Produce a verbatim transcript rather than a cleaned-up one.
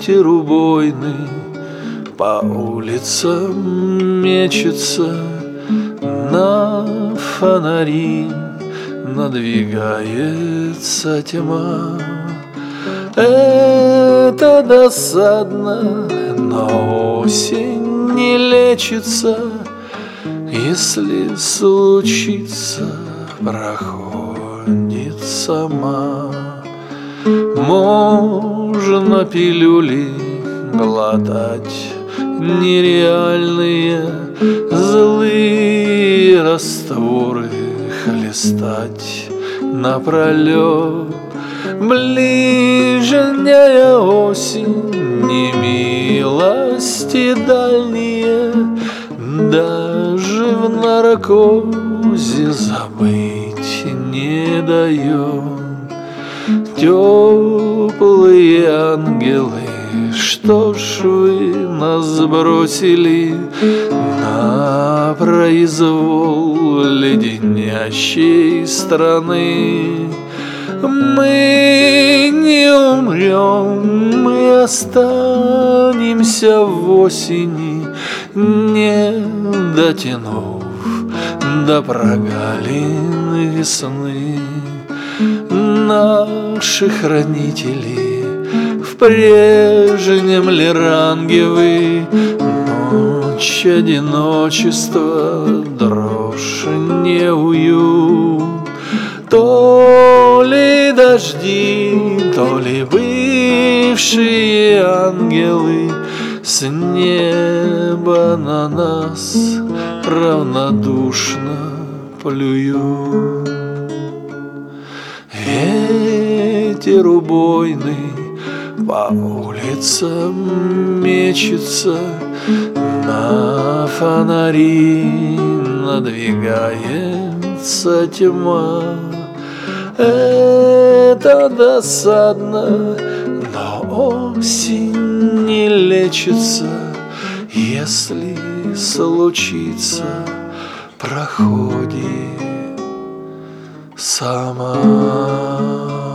Ветер убойный по улицам мечется, на фонари надвигается тьма. Это досадно, но осень не лечится, если случится, проходит сама. Можно пилюли глотать нереальные, злые растворы хлестать напролет. Ближняя осень, не милости дальние, даже в наркозе забыть не дает. Теплые ангелы, что ж вы нас бросили на произвол леденящей страны? Мы не умрем, мы останемся в осени, не дотянув до прогалин весны. Наши хранители в прежнем ли ранге вы? Ночь, одиночество, дрожь, неуют. То ли дожди, то ли бывшие ангелы с неба на нас равнодушно плюют. Ветер убойный по улицам мечется, на фонари надвигается тьма. Это досадно, но осень не лечится, если случится, проходит сама.